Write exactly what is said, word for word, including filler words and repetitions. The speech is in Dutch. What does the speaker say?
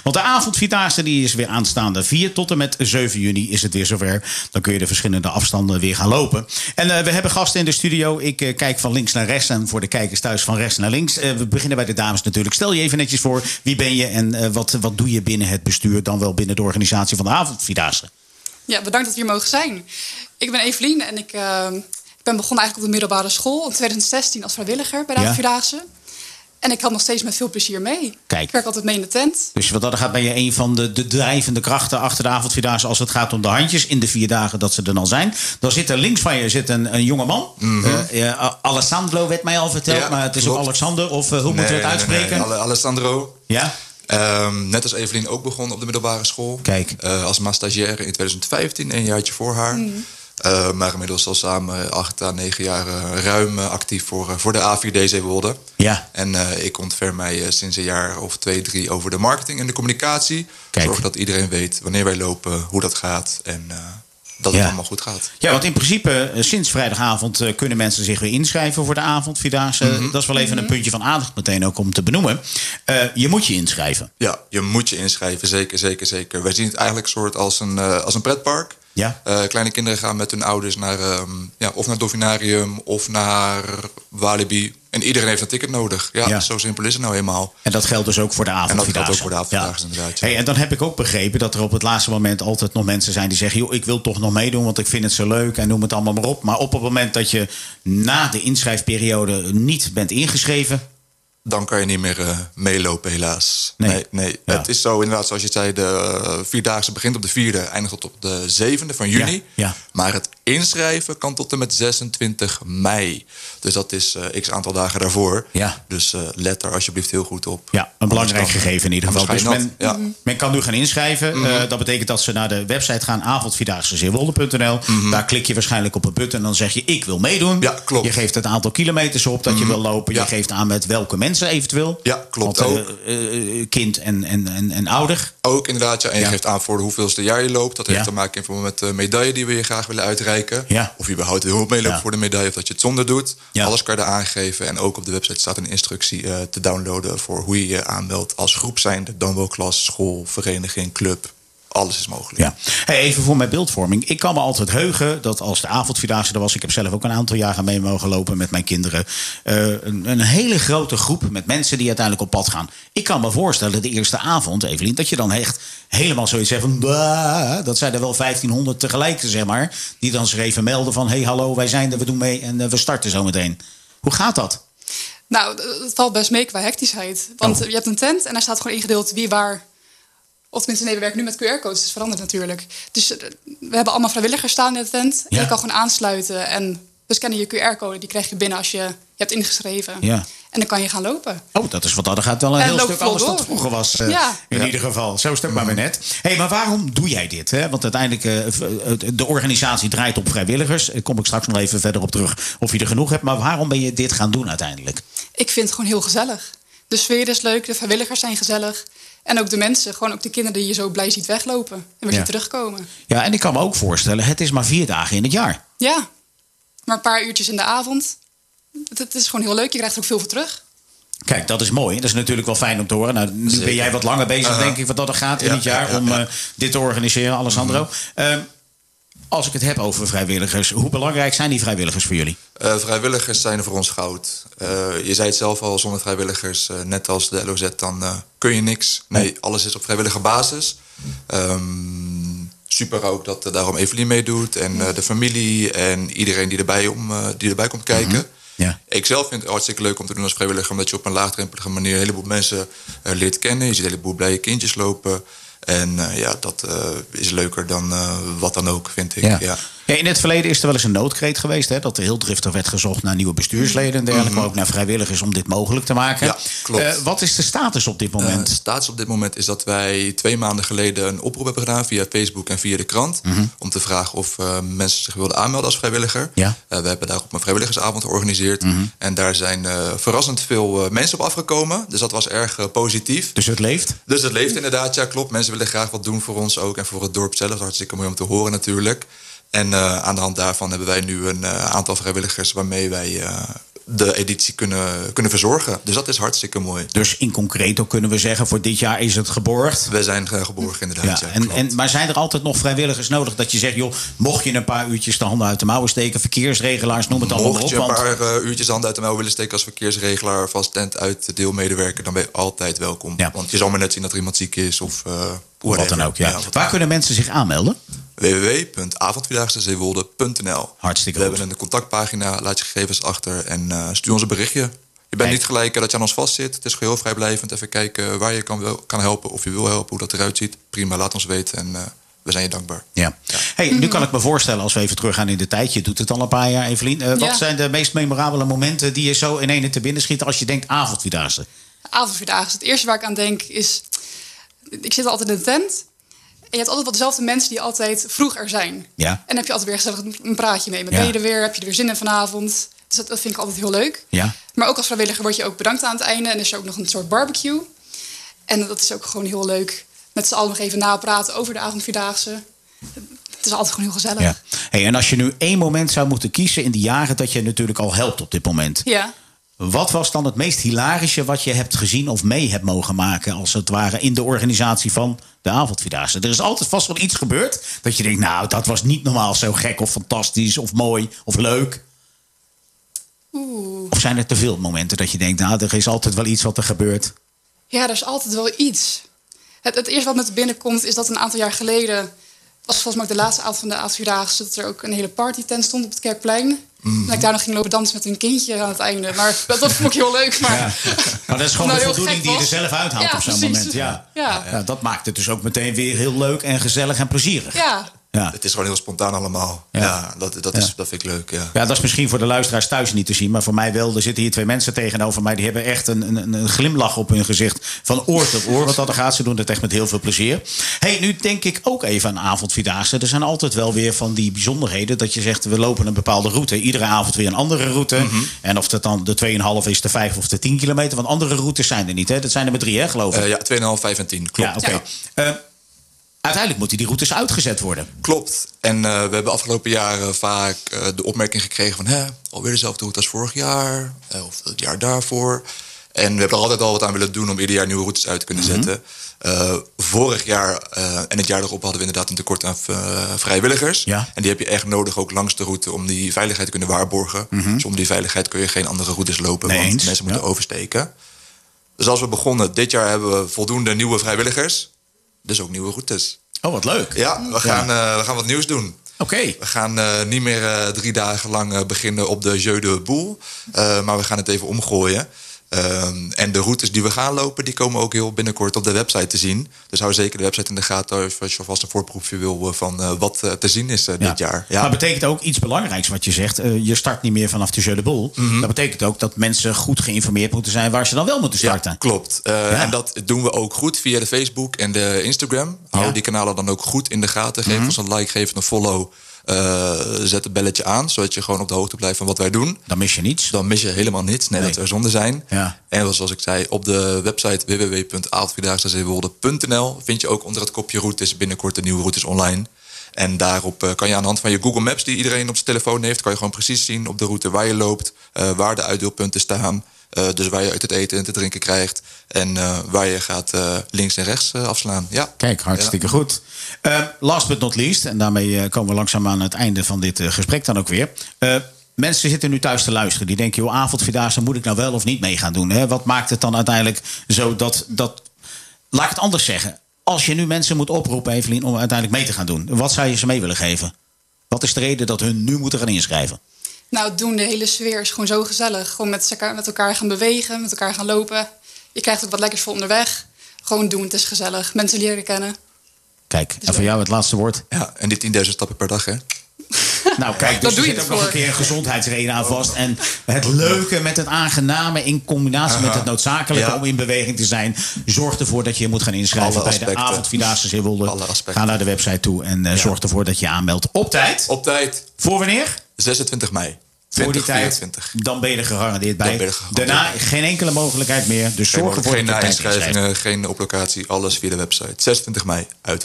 Want de avondvierdaagse die is weer aanstaande. vier tot en met zeven juni is het weer zover. Dan kun je de verschillende afstanden weer gaan lopen. En uh, we hebben gasten in de studio. Ik uh, kijk van links naar rechts. En voor de kijkers thuis van rechts naar links. Uh, we beginnen bij de dames natuurlijk. Stel je even netjes voor. Wie ben je en uh, wat, wat doe je binnen het bestuur? Dan wel binnen de organisatie van de avondvierdaagse. Ja, bedankt dat we hier mogen zijn. Ik ben Evelien en ik, uh, ik ben begonnen eigenlijk op de middelbare school in twintig zestien als vrijwilliger bij de Ja. Vierdaagse. En ik kan nog steeds met veel plezier mee. Kijk. Ik werk altijd mee in de tent. Dus wat dat gaat, ben je een van de, de drijvende krachten achter de avondvierdaagse als het gaat om de handjes in de vier dagen dat ze er al zijn. Dan zit er links van je zit een, een jonge man. Mm-hmm. Uh, uh, Alessandro werd mij al verteld, Ja, maar het is klopt. ook Alexander. Of uh, hoe Nee, moeten we het nee, uitspreken? nee, nee. Alessandro. Ja? Um, net als Evelien ook begonnen op de middelbare school. Kijk. Uh, als maar stagiaire in twintig vijftien, een jaartje voor haar. Mm. Uh, maar inmiddels al samen acht à negen jaar uh, ruim uh, actief voor, uh, voor de A vier D Zeewolde. Ja. En uh, ik ontfer mij uh, sinds een jaar of twee, drie over de marketing en de communicatie. Kijk. Zorg dat iedereen weet wanneer wij lopen, hoe dat gaat en uh, dat Ja. het allemaal goed gaat. Ja, want in principe uh, sinds vrijdagavond uh, kunnen mensen zich weer inschrijven voor de avondvierdaagse. Mm-hmm. Dat is wel even een puntje van aandacht meteen ook om te benoemen. Uh, je moet je inschrijven. Ja, je moet je inschrijven, zeker, zeker, zeker. Wij zien het eigenlijk soort als een, uh, als een pretpark. Ja. Uh, kleine kinderen gaan met hun ouders naar, um, ja, of naar het Dolfinarium of naar Walibi. En iedereen heeft een ticket nodig. Ja, Ja. zo simpel is het nou eenmaal. En dat geldt dus ook voor de En dat avondvierdaagse. geldt ook voor de avondvierdaagse, Ja. inderdaad. Ja. Hey, en dan heb ik ook begrepen dat er op het laatste moment altijd nog mensen zijn die zeggen: joh, ik wil toch nog meedoen, want ik vind het zo leuk en noem het allemaal maar op. Maar op het moment dat je na de inschrijfperiode niet bent ingeschreven. Dan kan je niet meer uh, meelopen, helaas. Nee. Nee, nee. Ja. Het is zo, inderdaad, zoals je zei, de uh, Vierdaagse begint op de vierde, eindigt tot op de zevende van juni. Ja, ja. Maar het inschrijven kan tot en met zesentwintig mei. Dus dat is uh, x aantal dagen daarvoor. Ja. Dus uh, let er alsjeblieft heel goed op. Ja, een belangrijk Anders dan, gegeven in ieder geval. Dus anders ga men, je nat. Ja. men kan nu gaan inschrijven. Mm-hmm. Uh, dat betekent dat ze naar de website gaan, avondvierdaagse zeewolde punt n l. Mm-hmm. Daar klik je waarschijnlijk op een button en dan zeg je: ik wil meedoen. Ja, klopt. Je geeft het aantal kilometers op dat Mm-hmm. je wil lopen. Ja. Je geeft aan met welke mensen eventueel. Ja, klopt Want, uh, ook. uh, kind en, en, en, en ouder. Ook inderdaad, ja. En je Ja. geeft aan voor de hoeveelste jaar je loopt. Dat heeft Ja. te maken met de medaille die we je graag willen uitreiken. Ja. Of je überhaupt heel meeloopt Ja. voor de medaille of dat je het zonder doet. Ja. Alles kan je daar aangeven. En ook op de website staat een instructie uh, te downloaden voor hoe je je aanmeldt als groep zijnde. Dan wel klas, school, vereniging, club. Alles is mogelijk. Ja. Hey, even voor mijn beeldvorming. Ik kan me altijd heugen dat als de avondvierdaagse er was... ik heb zelf ook een aantal jaren mee mogen lopen met mijn kinderen... Uh, een, een hele grote groep met mensen die uiteindelijk op pad gaan. Ik kan me voorstellen, de eerste avond, Evelien... dat je dan echt helemaal zoiets zegt van... Bah, dat zijn er wel vijftienhonderd tegelijk, zeg maar... die dan zich even melden van... hey, hallo, wij zijn er, we doen mee en uh, we starten zo meteen. Hoe gaat dat? Nou, het valt best mee qua hectischheid. Want Oh. je hebt een tent en daar staat gewoon ingedeeld wie waar... Of tenminste, nee, we werken nu met Q R-codes. Het is veranderd natuurlijk. Dus uh, we hebben allemaal vrijwilligers staan in de tent. Ja. En je kan gewoon aansluiten. En we scannen je Q R-code. Die krijg je binnen als je je hebt ingeschreven. Ja. En dan kan je gaan lopen. Oh, dat is wat dat gaat wel een En heel loop stuk vol anders dan door. het vroeger was. Uh, Ja. In Ja. ieder geval. Zo is het ook maar weer net. Hey, maar waarom doe jij dit? Hè? Want uiteindelijk, uh, de organisatie draait op vrijwilligers. Daar kom ik straks nog even verder op terug of je er genoeg hebt. Maar waarom ben je dit gaan doen uiteindelijk? Ik vind het gewoon heel gezellig. De sfeer is leuk, de vrijwilligers zijn gezellig. En ook de mensen, gewoon ook de kinderen die je zo blij ziet weglopen. En weer Ja. zien terugkomen. Ja, en ik kan me ook voorstellen, het is maar vier dagen in het jaar. Ja, maar een paar uurtjes in de avond. Het, het is gewoon heel leuk, je krijgt er ook veel voor terug. Kijk, dat is mooi. Dat is natuurlijk wel fijn om te horen. Nou, nu Zeker. ben jij wat langer bezig, Uh-huh. denk ik, wat dat er gaat in Ja, het jaar... ja, ja, om ja. uh, dit te organiseren, Alessandro. Uh, als ik het heb over vrijwilligers, hoe belangrijk zijn die vrijwilligers voor jullie? Uh, vrijwilligers zijn er voor ons goud. Uh, je zei het zelf al, zonder vrijwilligers, uh, net als de L O Z, dan uh, kun je niks. Nee, Nee. alles is op vrijwillige basis. Um, super ook dat uh, daarom Evelien meedoet en uh, de familie en iedereen die erbij, om, uh, die erbij komt kijken. Mm-hmm. Ja. Ik zelf vind het hartstikke leuk om te doen als vrijwilliger, omdat je op een laagdrempelige manier een heleboel mensen uh, leert kennen. Je ziet een heleboel blije kindjes lopen. En uh, ja, dat uh, is leuker dan uh, wat dan ook, vind ik. Ja. Ja. Ja, in het verleden is er wel eens een noodkreet geweest. Hè, dat er heel driftig werd gezocht naar nieuwe bestuursleden en dergelijke. Maar ook naar vrijwilligers om dit mogelijk te maken. Ja, klopt. Uh, wat is de status op dit Uh, moment? de status op dit moment is dat wij twee maanden geleden een oproep hebben gedaan via Facebook en via de krant. Mm-hmm. Om te vragen of uh, mensen zich wilden aanmelden als vrijwilliger. Ja. Uh, we hebben daarop een vrijwilligersavond georganiseerd. Mm-hmm. En daar zijn uh, verrassend veel uh, mensen op afgekomen. Dus dat was erg uh, positief. Dus het leeft? Dus het leeft inderdaad, ja klopt. Mensen willen graag wat doen voor ons ook en voor het dorp zelf. Hartstikke mooi om te horen natuurlijk. En uh, aan de hand daarvan hebben wij nu een uh, aantal vrijwilligers waarmee wij uh, de editie kunnen, kunnen verzorgen. Dus dat is hartstikke mooi. Dus in concreto kunnen we zeggen, voor dit jaar is het geborgd. We zijn uh, geborgd inderdaad. Ja, Ja, en, en, maar zijn er altijd nog vrijwilligers nodig dat je zegt, joh, mocht je een paar uurtjes de handen uit de mouwen steken, verkeersregelaars, noem het allemaal op. Mocht je een want... paar uh, uurtjes handen uit de mouw willen steken als verkeersregelaar of als tent uit deelmedewerker, dan ben je altijd welkom. Ja. Want je zal maar net zien dat er iemand ziek is of uh, Of wat dan ook, ja. Ja, wat Waar kunnen mensen zich aanmelden? w w w punt avondvierdaagse zeewolde punt n l. Hartstikke We goed. hebben een contactpagina, laat je gegevens achter en uh, stuur ons een berichtje. Je bent Kijk. niet gelijk uh, dat je aan ons vastzit. Het is geheel vrijblijvend. Even kijken waar je kan, wel, kan helpen of je wil helpen, hoe dat eruit ziet. Prima, laat ons weten en uh, we zijn je dankbaar. Ja. Hey, nu kan ik me voorstellen, als we even teruggaan in de tijd. Je doet het al een paar jaar, Evelien. Uh, wat Ja. zijn de meest memorabele momenten die je zo in ene te binnen schieten als je denkt avondvierdaagse? Avondvierdaagse. Het eerste waar ik aan denk is... Ik zit altijd in de tent. En je hebt altijd wel dezelfde mensen die altijd vroeg er zijn. Ja. En dan heb je altijd weer gezellig een praatje mee. Maar Ja. ben je er weer? Heb je er weer zin in vanavond? Dus dat, dat vind ik altijd heel leuk. Ja. Maar ook als vrijwilliger word je ook bedankt aan het einde. En is er ook nog een soort barbecue. En dat is ook gewoon heel leuk. Met z'n allen nog even napraten over de avondvierdaagse. Het is altijd gewoon heel gezellig. Ja. Hey, en als je nu één moment zou moeten kiezen in de jaren dat je natuurlijk al helpt op dit moment. Ja. Wat was dan het meest hilarische wat je hebt gezien of mee hebt mogen maken, als het ware, in de organisatie van de avondvierdaagse? Er is altijd vast wel iets gebeurd dat je denkt, nou, dat was niet normaal zo gek of fantastisch of mooi of leuk. Oeh. Of zijn er te veel momenten dat je denkt, nou, er is altijd wel iets wat er gebeurt? Ja, er is altijd wel iets. Het, het eerste wat me te binnenkomt is dat een aantal jaar geleden... was volgens mij ook de laatste avond van de avondvierdaagse... dat er ook een hele partytent stond op het Kerkplein. En dat ik daar nog ging lopen dansen met een kindje aan het einde. Maar dat, dat vond ik heel leuk. Maar, Ja. Maar dat is gewoon Nou, de heel voldoening gek die je er was. zelf uithaalt Ja, op zo'n precies. moment. Ja. Ja. Ja, dat maakt het dus ook meteen weer heel leuk en gezellig en plezierig. ja. Ja. Het is gewoon heel spontaan allemaal. Ja. Ja, dat, dat, Ja. is, dat vind ik leuk. Ja. Ja, dat is misschien voor de luisteraars thuis niet te zien, maar voor mij wel. Er zitten hier twee mensen tegenover mij. Die hebben echt een, een, een glimlach op hun gezicht. Van oor tot oor. Wat dat er gaat. Ze doen het echt met heel veel plezier. Hey, nu denk ik ook even aan avondvierdaagse. Er zijn altijd wel weer van die bijzonderheden. Dat je zegt, we lopen een bepaalde route. Iedere avond weer een andere route. Mhm. En of dat dan de twee komma vijf is, de vijf of de tien kilometer. Want andere routes zijn er niet. Hè? Dat zijn er maar drie, hè, geloof ik. Uh, ja, twee komma vijf, vijf en tien. Klopt. Ja, oké. Eh, uiteindelijk moeten die routes uitgezet worden. Klopt. En uh, we hebben afgelopen jaren vaak uh, de opmerking gekregen van... Hè, alweer dezelfde route als vorig jaar. Uh, of het jaar daarvoor. En we hebben er altijd al wat aan willen doen om ieder jaar nieuwe routes uit te kunnen Mm-hmm. zetten. Uh, vorig jaar uh, en het jaar erop hadden we inderdaad een tekort aan uh, vrijwilligers. Ja. En die heb je echt nodig ook langs de route om die veiligheid te kunnen waarborgen. Mm-hmm. Zonder die veiligheid kun je geen andere routes lopen. Nee, want eens. mensen moeten Ja. oversteken. Dus als we begonnen, dit jaar hebben we voldoende nieuwe vrijwilligers. Dus ook nieuwe routes. Oh, wat leuk. Ja, we gaan, uh, we gaan wat nieuws doen. Oké. We gaan uh, niet meer uh, drie dagen lang uh, beginnen op de Jeu de Boel. Uh, maar we gaan het even omgooien. Um, en de routes die we gaan lopen, die komen ook heel binnenkort op de website te zien. Dus hou zeker de website in de gaten als je alvast een voorproefje wil uh, van uh, wat uh, te zien is uh, Ja. dit jaar. Ja. Maar betekent ook iets belangrijks wat je zegt. Uh, je start niet meer vanaf de Jeu de Boel. Mhm. Dat betekent ook dat mensen goed geïnformeerd moeten zijn waar ze dan wel moeten starten. Ja, klopt. Uh, Ja. En dat doen we ook goed via de Facebook en de Instagram. Hou Ja. die kanalen dan ook goed in de gaten. Geef Mhm. ons een like, geef het een follow. Uh, zet het belletje aan, zodat je gewoon op de hoogte blijft van wat wij doen. Dan mis je niets. Dan mis je helemaal niets, net Nee. dat we er zonder zijn. Ja. En zoals ik zei, op de website w w w punt avondvierdaagse zeewolde punt n l vind je ook onder het kopje routes binnenkort de nieuwe routes online. En daarop uh, kan je aan de hand van je Google Maps, die iedereen op zijn telefoon heeft, kan je gewoon precies zien op de route waar je loopt, uh, waar de uitdeelpunten staan. Uh, dus waar je uit het eten en te drinken krijgt. En uh, waar je gaat uh, links en rechts uh, afslaan. Ja. Kijk, hartstikke goed. Uh, last but not least, en daarmee uh, komen we langzaam aan het einde van dit uh, gesprek dan ook weer. Uh, mensen zitten nu thuis te luisteren. Die denken, joh, avondvierdaagse, moet ik nou wel of niet mee gaan doen? Hè? Wat maakt het dan uiteindelijk zo dat, dat... Laat ik het anders zeggen. Als je nu mensen moet oproepen, Evelien, om uiteindelijk mee te gaan doen. Wat zou je ze mee willen geven? Wat is de reden dat hun nu moeten gaan inschrijven? Nou, doen, de hele sfeer is gewoon zo gezellig. Gewoon met elkaar, met elkaar gaan bewegen, met elkaar gaan lopen. Je krijgt ook wat lekkers voor onderweg. Gewoon doen, het is gezellig. Mensen leren kennen. Kijk, en voor jou het laatste woord. Ja, en die tienduizend stappen per dag, hè? Nou, kijk, dus Daar er doe je zit ook het nog een voor. keer een gezondheidsreden aan vast. En het leuke met het aangename in combinatie met het noodzakelijke Ja. om in beweging te zijn, zorgt ervoor dat je je moet gaan inschrijven Alle bij de aspecten. avondvierdaagse Zeewolde. Alle aspecten. Ga naar de website toe en uh, zorg ervoor dat je je aanmeldt op tijd. Op tijd, Voor wanneer? zesentwintig mei. Voor die tijd, tweeduizend vierentwintig. dan ben je er gegarandeerd bij. Dan ben je er gegarandeerd Daarna bij. geen enkele mogelijkheid meer. Dus zorg ervoor Geen dat je op tijd inschrijft. na-inschrijvingen, geen op locatie, alles via de website. zesentwintig mei, uit.